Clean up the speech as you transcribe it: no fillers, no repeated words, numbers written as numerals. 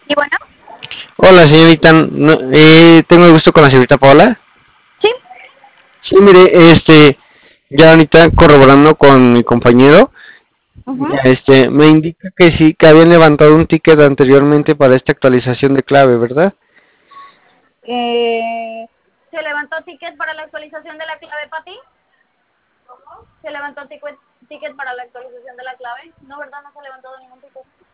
Y bueno, Hola, señorita. Tengo el gusto con la señorita Paola. sí, Sí, mire, ya ahorita corroborando con mi compañero, ujú. me indica que sí, que habían levantado un ticket anteriormente para esta actualización de clave, ¿verdad? Eh, ¿Se levantó ticket para la actualización de la clave para ti? ¿Se levantó ticket para la actualización de la clave? No, ¿verdad? No se ha levantado ningún ticket.